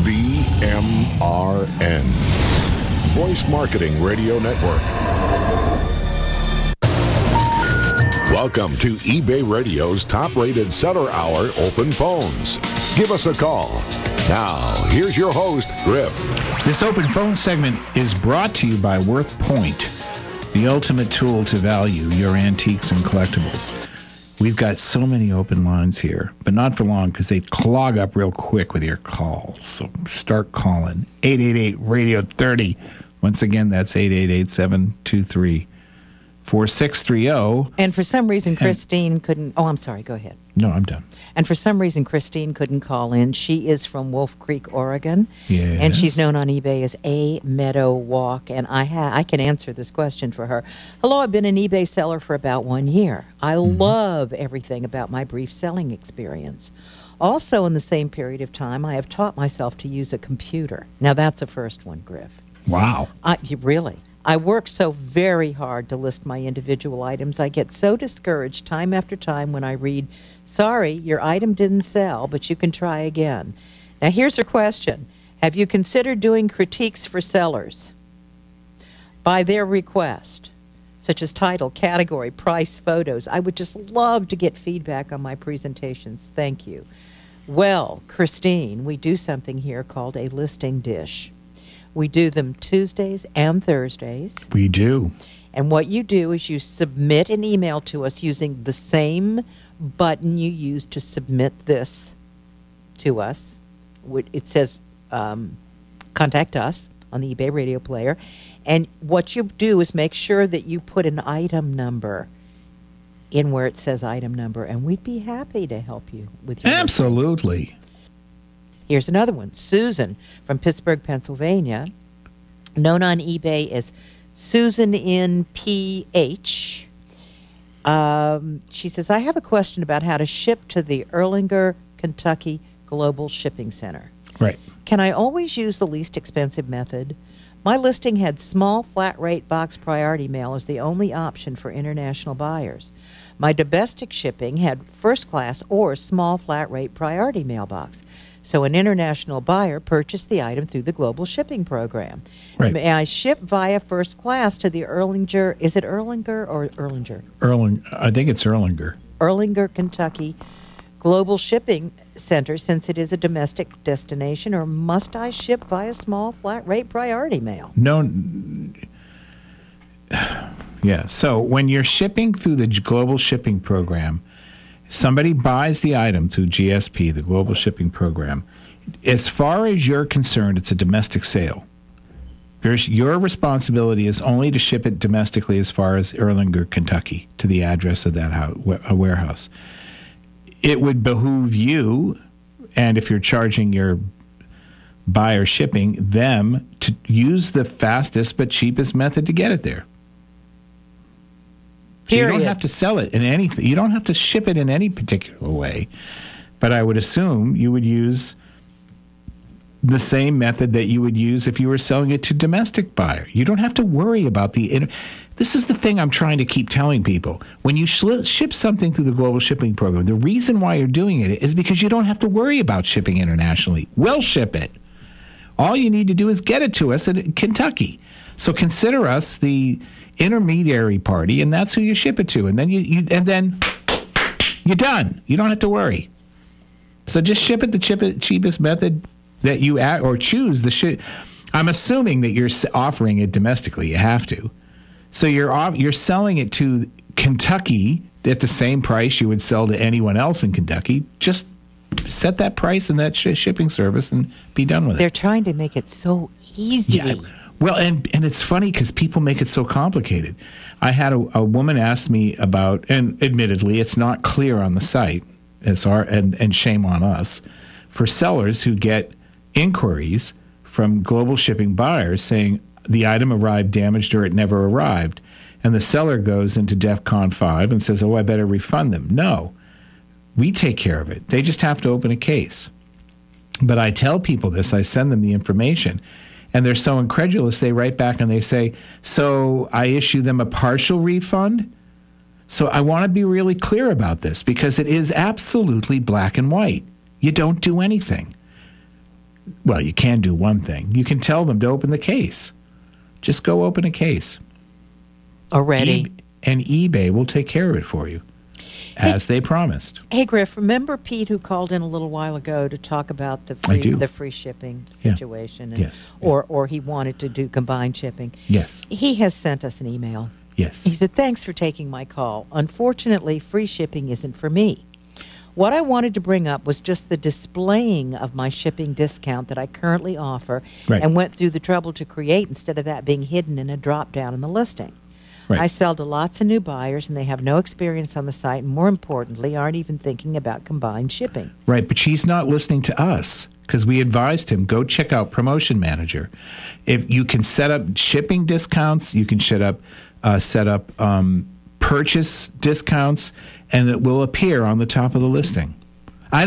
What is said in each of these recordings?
VMRN. Voice Marketing Radio Network. Welcome to eBay Radio's top-rated seller hour open phones. Give us a call. Now, here's your host, Griff. This open phone segment is brought to you by Worth Point, the ultimate tool to value your antiques and collectibles. We've got so many open lines here, but not for long because they clog up real quick with your calls. So start calling. 888-RADIO-30. Once again, that's 888-723-4630. And for some reason, Christine couldn't... Oh, I'm sorry. Go ahead. No, I'm done. And for some reason, Christine couldn't call in. She is from Wolf Creek, Oregon. Yes. And she's known on eBay as A Meadow Walk. And I can answer this question for her. Hello, I've been an eBay seller for about 1 year. I love everything about my brief selling experience. Also, in the same period of time, I have taught myself to use a computer. Now, that's a first one, Griff. Wow. Really? I work so very hard to list my individual items. I get so discouraged time after time when I read, sorry, your item didn't sell, but you can try again. Now, here's her question. Have you considered doing critiques for sellers by their request, such as title, category, price, photos? I would just love to get feedback on my presentations. Thank you. Well, Christine, we do something here called a listing dish. We do them Tuesdays and Thursdays. We do. And what you do is you submit an email to us using the same button you use to submit this to us. It says contact us on the eBay Radio Player. And what you do is make sure that you put an item number in where it says item number, and we'd be happy to help you with your Absolutely. listings. Here's another one. Susan from Pittsburgh, Pennsylvania, known on eBay as Susan in PH. She says, I have a question about how to ship to the Erlanger, Kentucky Global Shipping Center. Right. Can I always use the least expensive method? My listing had small flat rate box priority mail as the only option for international buyers. My domestic shipping had first class or small flat rate priority mailbox. So an international buyer purchased the item through the global shipping program. Right. May I ship via first class to the Erlanger, is it Erlanger or Erlanger? I think it's Erlanger. Erlanger, Kentucky Global Shipping Center, since it is a domestic destination, or must I ship via small flat rate priority mail? No. Yeah. So when you're shipping through the global shipping program, somebody buys the item through GSP, the Global Shipping Program. As far as you're concerned, it's a domestic sale. Your responsibility is only to ship it domestically as far as Erlanger, Kentucky, to the address of that warehouse. It would behoove you, and if you're charging your buyer shipping, them to use the fastest but cheapest method to get it there. So you don't have to sell it in anything. You don't have to ship it in any particular way. But I would assume you would use the same method that you would use if you were selling it to domestic buyer. You don't have to worry about this is the thing I'm trying to keep telling people. When you ship something through the Global Shipping Program, the reason why you're doing it is because you don't have to worry about shipping internationally. We'll ship it. All you need to do is get it to us in Kentucky. So consider us the intermediary party, and that's who you ship it to, and then then you're done. You don't have to worry. So just ship it the cheapest method that you or choose the ship. I'm assuming that you're offering it domestically. You have to. So you're selling it to Kentucky at the same price you would sell to anyone else in Kentucky. Just set that price and that shipping service and be done with it. They're trying to make it so easy. Yeah. Well, and it's funny because people make it so complicated. I had a woman ask me about, and admittedly, it's not clear on the site, and shame on us, for sellers who get inquiries from global shipping buyers saying the item arrived damaged or it never arrived. And the seller goes into DEFCON 5 and says, I better refund them. No, we take care of it. They just have to open a case. But I tell people this, I send them the information. And they're so incredulous, they write back and they say, so I issue them a partial refund? So I want to be really clear about this because it is absolutely black and white. You don't do anything. Well, you can do one thing. You can tell them to open the case. Just go open a case. Already. And eBay will take care of it for you, as they promised. Hey, Griff, remember Pete who called in a little while ago to talk about the free shipping situation? Yeah. Yes. Or he wanted to do combined shipping. Yes. He has sent us an email. Yes. He said, thanks for taking my call. Unfortunately, free shipping isn't for me. What I wanted to bring up was just the displaying of my shipping discount that I currently offer and went through the trouble to create instead of that being hidden in a drop-down in the listing. Right. I sell to lots of new buyers, and they have no experience on the site, and more importantly, aren't even thinking about combined shipping. Right, but she's not listening to us because we advised him, go check out Promotion Manager. If you can set up shipping discounts, you can set up purchase discounts, and it will appear on the top of the listing. I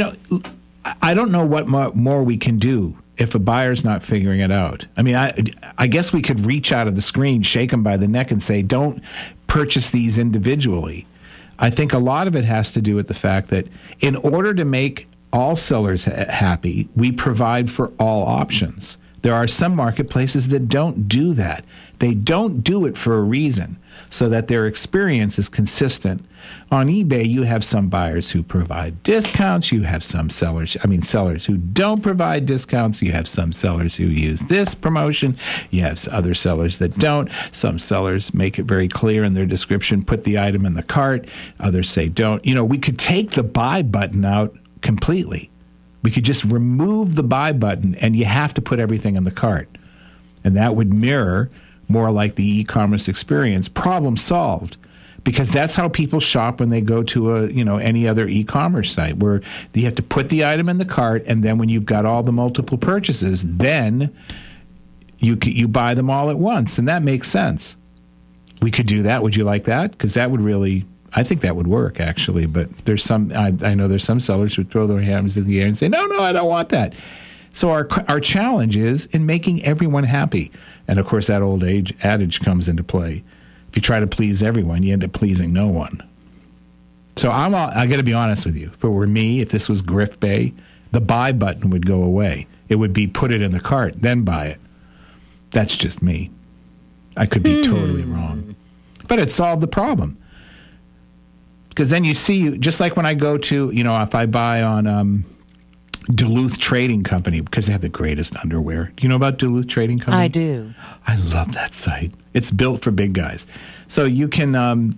don't know what more we can do if a buyer's not figuring it out. I mean, I guess we could reach out of the screen, shake them by the neck, and say, don't purchase these individually. I think a lot of it has to do with the fact that in order to make all sellers happy, we provide for all options. There are some marketplaces that don't do that. They don't do it for a reason, so that their experience is consistent. On eBay, you have some buyers who provide discounts. You have some sellers who don't provide discounts. You have some sellers who use this promotion. You have other sellers that don't. Some sellers make it very clear in their description, put the item in the cart. Others say don't. We could take the buy button out completely. We could just remove the buy button, and you have to put everything in the cart. And that would mirror more like the e-commerce experience. Problem solved. Because that's how people shop when they go to any other e-commerce site, where you have to put the item in the cart, and then when you've got all the multiple purchases, then you buy them all at once, and that makes sense. We could do that. Would you like that? Because that would really, I think that would work actually. But there's some, I know there's some sellers who throw their hands in the air and say, no, I don't want that. So our challenge is in making everyone happy, and of course that old adage comes into play. If you try to please everyone, you end up pleasing no one. So I got to be honest with you. If it were me, if this was Griff Bay, the buy button would go away. It would be put it in the cart, then buy it. That's just me. I could be totally wrong. But it solved the problem. Because then you see, just like when I go to, if I buy on Duluth Trading Company, because they have the greatest underwear. Do you know about Duluth Trading Company? I do. I love that site. It's built for big guys. So you can,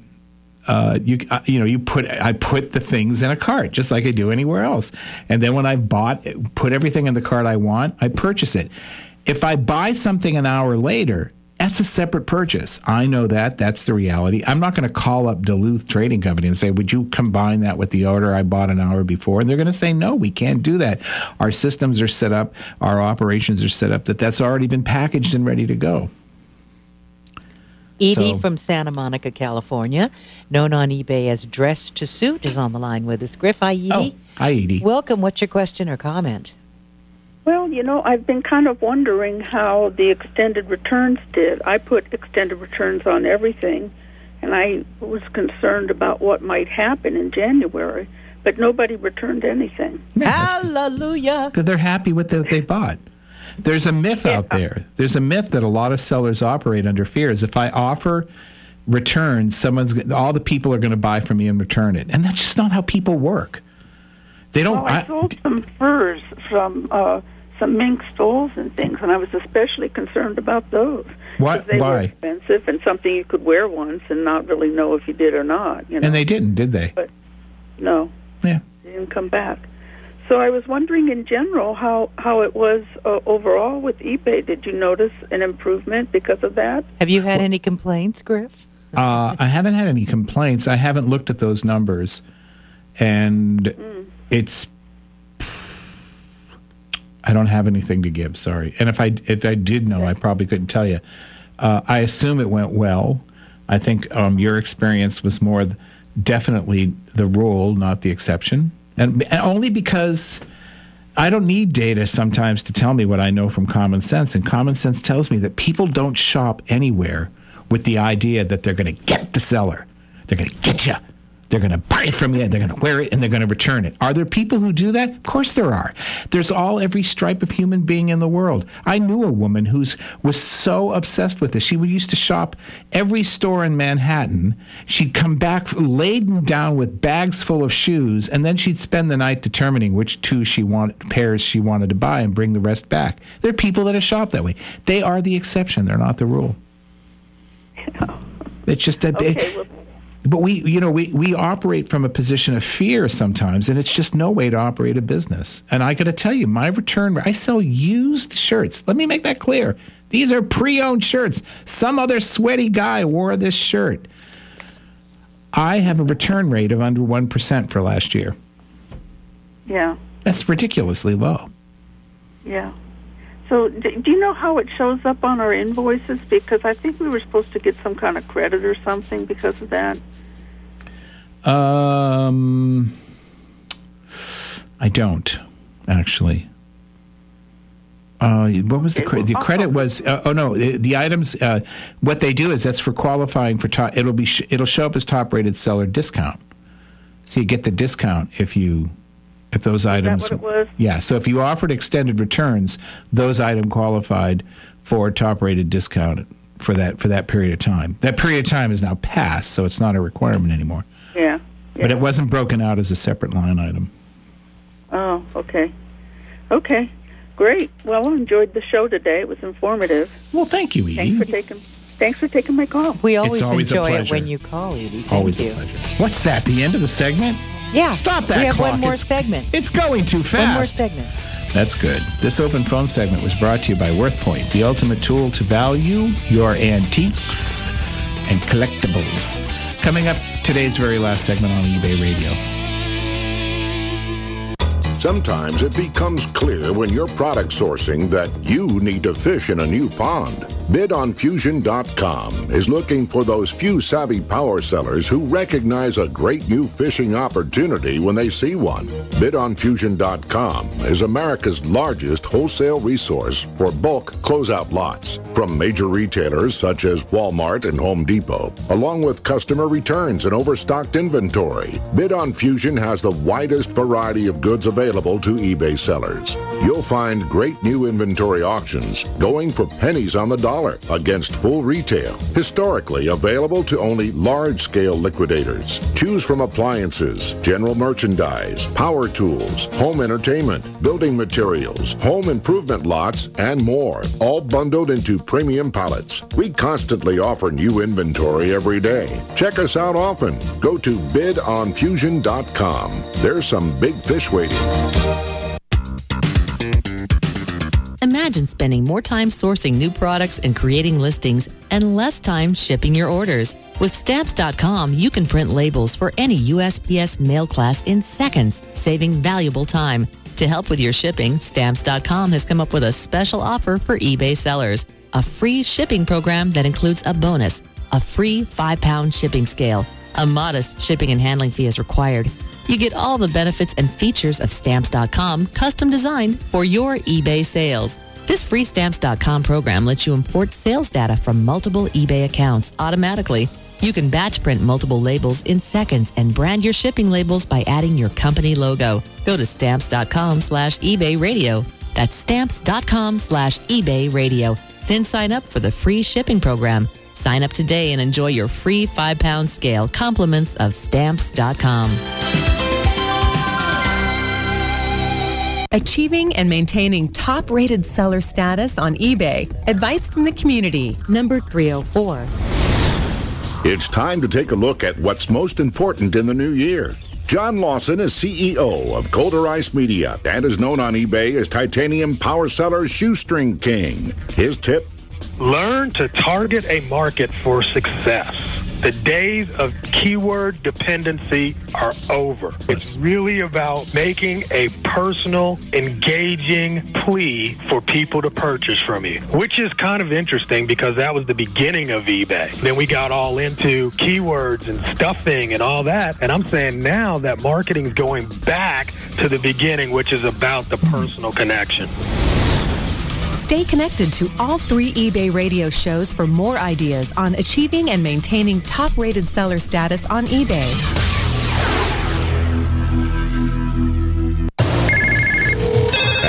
I put the things in a cart just like I do anywhere else. And then when I've put everything in the cart I want, I purchase it. If I buy something an hour later, that's a separate purchase. I know that. That's the reality. I'm not going to call up Duluth Trading Company and say, would you combine that with the order I bought an hour before? And they're going to say, no, we can't do that. Our systems are set up, our operations are set up that's already been packaged and ready to go. Edie from Santa Monica, California, known on eBay as Dress to Suit, is on the line with us. Griff, hi, Edie. Oh, hi, Edie. Welcome. What's your question or comment? Well, I've been kind of wondering how the extended returns did. I put extended returns on everything, and I was concerned about what might happen in January, but nobody returned anything. Hallelujah! Because they're happy with what they bought. There's a myth out there. There's a myth that a lot of sellers operate under fear is if I offer returns, all the people are going to buy from me and return it. And that's just not how people work. They don't. Well, I sold some furs from some mink stoles and things, and I was especially concerned about those. Why? They were expensive and something you could wear once and not really know if you did or not. And they didn't, did they? But no. Yeah. They didn't come back. So I was wondering in general how it was overall with eBay. Did you notice an improvement because of that? Have you had any complaints, Griff? I haven't had any complaints. I haven't looked at those numbers. And it's... I don't have anything to give, sorry. And if I did know, I probably couldn't tell you. I assume it went well. I think your experience was more definitely the rule, not the exception. And only because I don't need data sometimes to tell me what I know from common sense. And common sense tells me that people don't shop anywhere with the idea that they're going to get the seller. They're going to get you. They're going to buy it from you, they're going to wear it, and they're going to return it. Are there people who do that? Of course there are. There's every stripe of human being in the world. I knew a woman who was so obsessed with this. She used to shop every store in Manhattan. She'd come back laden down with bags full of shoes, and then she'd spend the night determining which pairs she wanted to buy and bring the rest back. There are people that shop that way. They are the exception. They're not the rule. It's just that. But we operate from a position of fear sometimes, and it's just no way to operate a business. And I got to tell you, I sell used shirts. Let me make that clear. These are pre-owned shirts. Some other sweaty guy wore this shirt. I have a return rate of under 1% for last year. Yeah. That's ridiculously low. Yeah. So do you know how it shows up on our invoices? Because I think we were supposed to get some kind of credit or something because of that. I don't, actually. What was the credit? The credit was, the items, what they do is that's for qualifying for top, it'll show up as top-rated seller discount. So you get the discount if those items. Is that what it was? Yeah. So if you offered extended returns, those items qualified for top-rated discount for that period of time. That period of time is now passed, so it's not a requirement anymore. Yeah. But it wasn't broken out as a separate line item. Oh, okay. Okay. Great. Well, I enjoyed the show today. It was informative. Well, thank you, Edie. Thanks for taking my call. We always enjoy it when you call, Edie. Always a pleasure. What's that? The end of the segment? Yeah. Stop that We have clock. one more segment. It's going too fast. One more segment. That's good. This open phone segment was brought to you by WorthPoint, the ultimate tool to value your antiques and collectibles. Coming up, today's very last segment on eBay Radio. Sometimes it becomes clear when you're product sourcing that you need to fish in a new pond. BidOnFusion.com is looking for those few savvy power sellers who recognize a great new fishing opportunity when they see one. BidOnFusion.com is America's largest wholesale resource for bulk closeout lots from major retailers such as Walmart and Home Depot, along with customer returns and overstocked inventory. BidOnFusion has the widest variety of goods available to eBay sellers. You'll find great new inventory auctions going for pennies on the dollar against full retail. Historically available to only large-scale liquidators. Choose from appliances, general merchandise, power tools, home entertainment, building materials, home improvement lots, and more, all bundled into premium pallets. We constantly offer new inventory every day. Check us out often. Go to BidOnFusion.com. There's some big fish waiting. Imagine spending more time sourcing new products and creating listings and less time shipping your orders. With Stamps.com, you can print labels for any USPS mail class in seconds, saving valuable time. To help with your shipping, Stamps.com has come up with a special offer for eBay sellers. A free shipping program that includes a bonus, a free 5-pound shipping scale. A modest shipping and handling fee is required. You get all the benefits and features of Stamps.com, custom designed for your eBay sales. This free Stamps.com program lets you import sales data from multiple eBay accounts automatically. You can batch print multiple labels in seconds and brand your shipping labels by adding your company logo. Go to Stamps.com/eBay Radio. That's Stamps.com/eBay Radio. Then sign up for the free shipping program. Sign up today and enjoy your free 5-pound scale. Compliments of Stamps.com. Achieving and maintaining top-rated seller status on eBay. Advice from the community, number 304. It's time to take a look at what's most important in the new year. John Lawson is CEO of Colder Ice Media and is known on eBay as Titanium Power Seller Shoestring King. His tip? Learn to target a market for success. The days of keyword dependency are over. It's really about making a personal, engaging plea for people to purchase from you, which is kind of interesting because that was the beginning of eBay. Then we got all into keywords and stuffing and all that. And I'm saying now that marketing is going back to the beginning, which is about the personal connection. Stay connected to all 3 eBay radio shows for more ideas on achieving and maintaining top-rated seller status on eBay.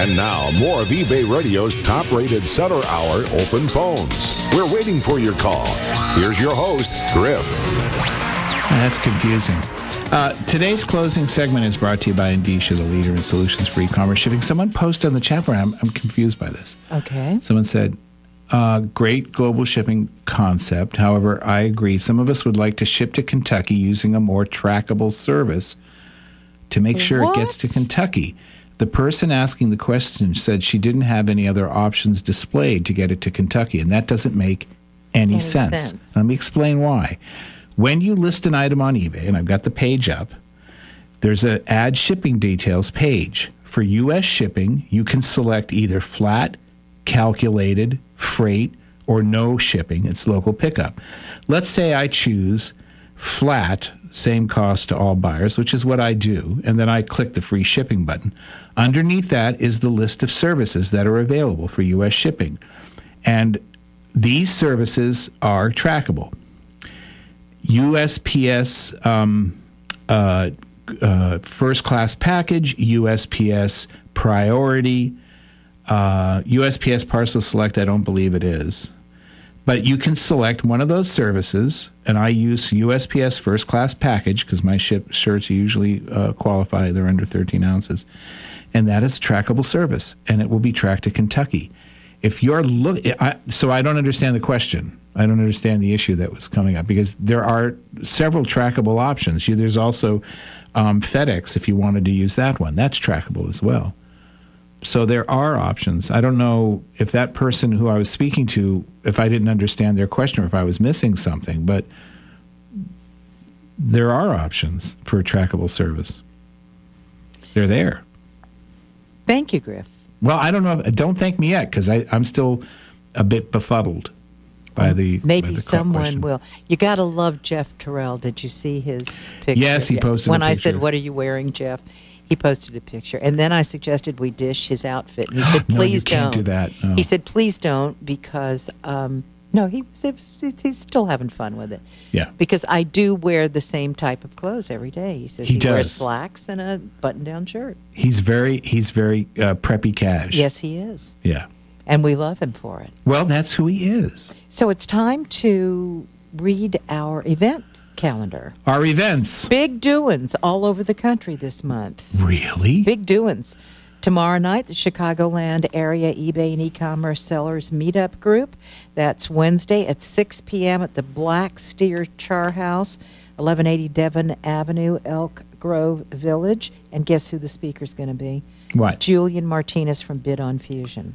And now, more of eBay Radio's top-rated seller hour open phones. We're waiting for your call. Here's your host, Griff. That's confusing. Today's closing segment is brought to you by Indisha, the leader in solutions for e-commerce shipping. Someone posted on the chat room, I'm confused by this. Okay. Someone said, great global shipping concept. However, I agree. Some of us would like to ship to Kentucky using a more trackable service to make sure it gets to Kentucky. The person asking the question said she didn't have any other options displayed to get it to Kentucky, and that doesn't make any sense. Let me explain why. When you list an item on eBay, and I've got the page up, there's an add shipping details page. For U.S. shipping, you can select either flat, calculated, freight, or no shipping. It's local pickup. Let's say I choose flat, same cost to all buyers, which is what I do, and then I click the free shipping button. Underneath that is the list of services that are available for U.S. shipping. And these services are trackable. USPS first class package, USPS priority, USPS parcel select, I don't believe it is. But you can select one of those services, and I use USPS first class package because my shirts usually qualify, they're under 13 ounces. And that is a trackable service, and it will be tracked to Kentucky. If you're so I don't understand the question. I don't understand the issue that was coming up because there are several trackable options. There's also FedEx if you wanted to use that one. That's trackable as well. So there are options. I don't know if that person who I was speaking to, if I didn't understand their question or if I was missing something, but there are options for a trackable service. They're there. Thank you, Griff. Well, I don't know. Don't thank me yet because I'm still a bit befuddled by the maybe by the someone question. will. You got to love Jeff Terrell. Did you see his picture? Yes, he posted when a I picture. said, "What are you wearing, Jeff?" He posted a picture, and then I suggested we dish his outfit, and he said, No, "Please you can't don't." do that. No. He said, "Please don't," because no, he's still having fun with it. Yeah. Because I do wear the same type of clothes every day. He says He wears does. slacks and a button-down shirt. He's very preppy cash. Yes, he is, Yeah. and we love him for it. Well, that's who he is. So it's time to read our event calendar. Our events. Big doings all over the country this month. Really? Big doings. Tomorrow night, the Chicagoland Area eBay and E-commerce Sellers Meetup Group. That's Wednesday at 6 p.m. at the Black Steer Char House, 1180 Devon Avenue, Elk Grove Village. And guess who the speaker's going to be? What? Julian Martinez from Bid on Fusion.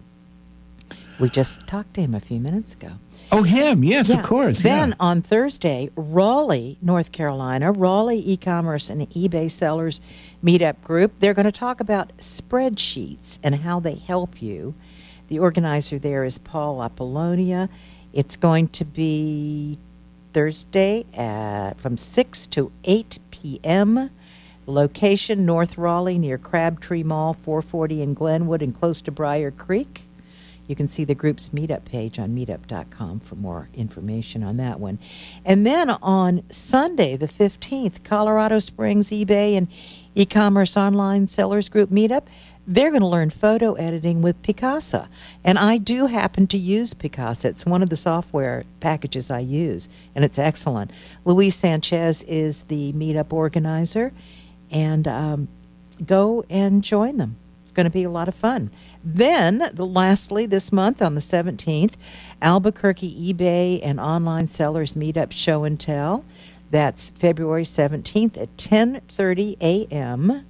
We just talked to him a few minutes ago. Oh, him. Yes, Yeah. of course. Then yeah. on Thursday, Raleigh, North Carolina, Raleigh e-commerce and eBay sellers meetup group. They're going to talk about spreadsheets and how they help you. The organizer there is Paul Apollonia. It's going to be Thursday from 6 to 8 p.m. Location, North Raleigh near Crabtree Mall, 440 in Glenwood and close to Briar Creek. You can see the group's meetup page on meetup.com for more information on that one. And then on Sunday, the 15th, Colorado Springs eBay and e-commerce online sellers group meetup. They're going to learn photo editing with Picasa. And I do happen to use Picasa. It's one of the software packages I use, and it's excellent. Luis Sanchez is the meetup organizer, and go and join them. It's going to be a lot of fun. Then, lastly, this month on the 17th, Albuquerque eBay and online sellers meetup show and tell. That's February 17th at 10:30 a.m.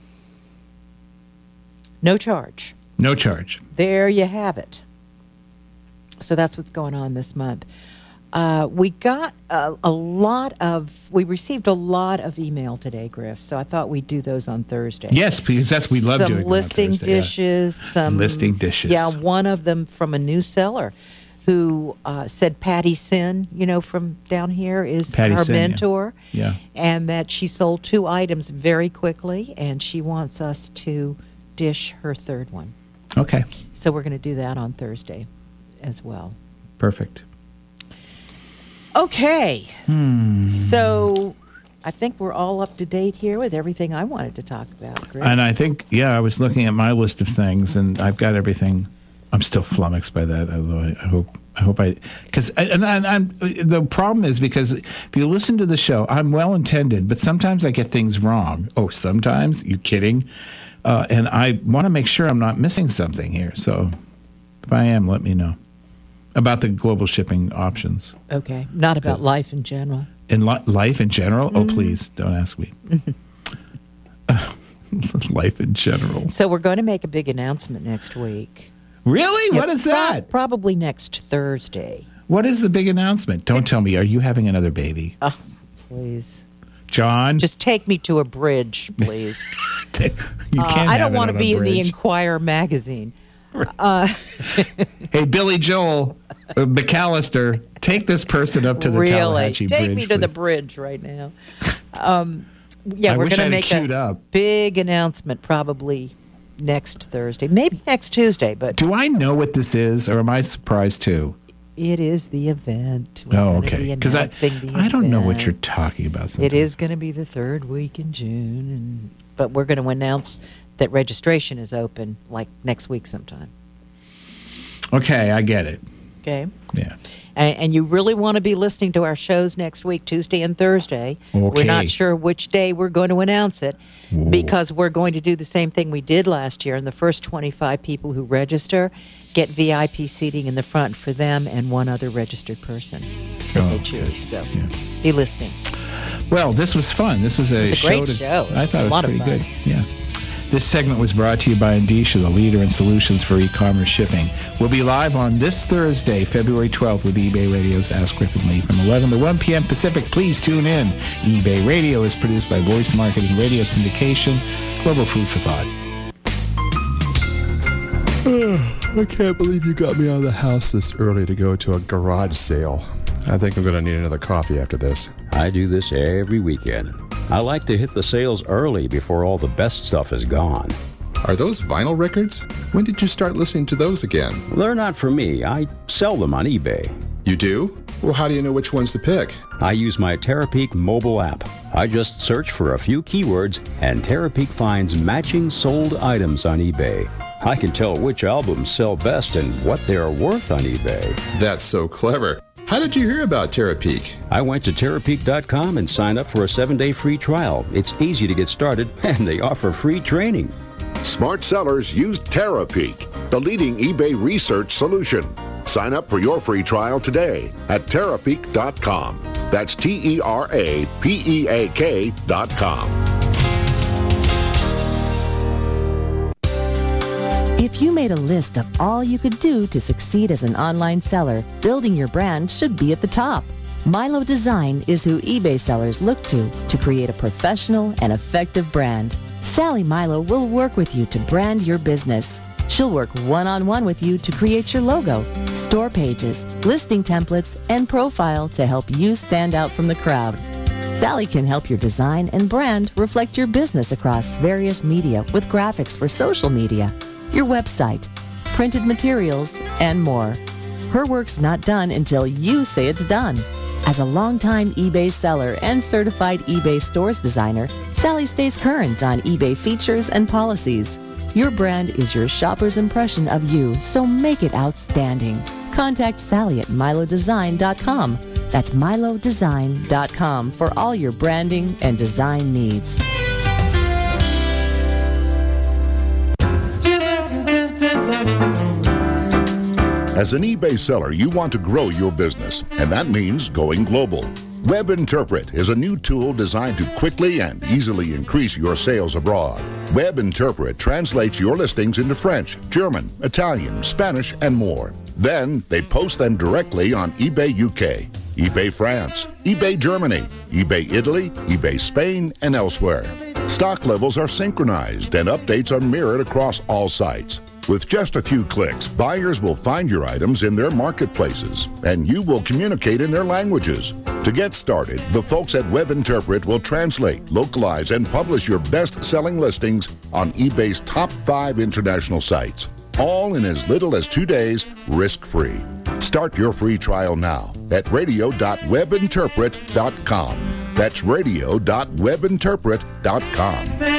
No charge. No charge. There you have it. So that's what's going on this month. We got we received a lot of email today, Griff, so I thought we'd do those on Thursday. Yes, because we love doing them on listing Thursday, yeah. dishes. Some listing dishes. Yeah, one of them from a new seller who said Patty Sin, from down here, is Patty her Sin, mentor. Yeah. And that she sold 2 items very quickly, and she wants us to dish her third one. Okay. So we're going to do that on Thursday as well. Perfect. Okay. So I think we're all up to date here with everything I wanted to talk about. Greg. And I think, I was looking at my list of things, and I've got everything. I'm still flummoxed by that, although I hope because the problem is because if you listen to the show, I'm well intended, but sometimes I get things wrong. Oh, sometimes? You kidding? And I want to make sure I'm not missing something here. So if I am, let me know about the global shipping options. Okay, not about life in general. In life in general? Oh, please don't ask me. Life in general. So we're going to make a big announcement next week. Really? What is that? Probably next Thursday. What is the big announcement? Don't tell me. Are you having another baby? Oh, please. John? Just take me to a bridge, please. You can't I don't want to be in the bridge. Inquirer magazine. Hey, Billy Joel McAllister, take this person up to the Tallahatchie Bridge. Take me to the bridge right now. We're going to make a big announcement probably next Thursday, maybe next Tuesday. But do I know what this is, or am I surprised too? It is the event. Okay. Because I don't know what you're talking about. Sometimes. It is going to be the third week in June, but we're going to announce that registration is open like next week sometime. Okay, I get it. Okay. Yeah. And you really want to be listening to our shows next week, Tuesday and Thursday. Okay. We're not sure which day we're going to announce it because we're going to do the same thing we did last year. And the first 25 people who register get VIP seating in the front for them and one other registered person that they choose. So be listening. Well, this was fun. This was a great show. I thought it was pretty good. Yeah. This segment was brought to you by Endicia, the leader in solutions for e-commerce shipping. We'll be live on this Thursday, February 12th, with eBay Radio's Ask Rick and Lee from 11 to 1 p.m. Pacific. Please tune in. eBay Radio is produced by Voice Marketing Radio Syndication, Global Food for Thought. I can't believe you got me out of the house this early to go to a garage sale. I think I'm going to need another coffee after this. I do this every weekend. I like to hit the sales early before all the best stuff is gone. Are those vinyl records? When did you start listening to those again? They're not for me. I sell them on eBay. You do? Well, how do you know which ones to pick? I use my Terapeak mobile app. I just search for a few keywords, and Terapeak finds matching sold items on eBay. I can tell which albums sell best and what they are worth on eBay. That's so clever. How did you hear about Terapeak? I went to Terapeak.com and signed up for a 7-day free trial. It's easy to get started, and they offer free training. Smart sellers use Terapeak, the leading eBay research solution. Sign up for your free trial today at Terapeak.com. That's Terapeak.com. If you made a list of all you could do to succeed as an online seller, building your brand should be at the top. Milo Design is who eBay sellers look to create a professional and effective brand. Sally Milo will work with you to brand your business. She'll work one-on-one with you to create your logo, store pages, listing templates, and profile to help you stand out from the crowd. Sally can help your design and brand reflect your business across various media with graphics for social media, your website, printed materials, and more. Her work's not done until you say it's done. As a longtime eBay seller and certified eBay stores designer, Sally stays current on eBay features and policies. Your brand is your shopper's impression of you, so make it outstanding. Contact Sally at MiloDesign.com. That's MiloDesign.com for all your branding and design needs. As an eBay seller, you want to grow your business, and that means going global. WebInterpret is a new tool designed to quickly and easily increase your sales abroad. WebInterpret translates your listings into French, German, Italian, Spanish, and more. Then they post them directly on eBay UK, eBay France, eBay Germany, eBay Italy, eBay Spain, and elsewhere. Stock levels are synchronized and updates are mirrored across all sites. With just a few clicks, buyers will find your items in their marketplaces, and you will communicate in their languages. To get started, the folks at WebInterpret will translate, localize, and publish your best-selling listings on eBay's top 5 international sites, all in as little as 2 days, risk-free. Start your free trial now at radio.webinterpret.com. That's radio.webinterpret.com.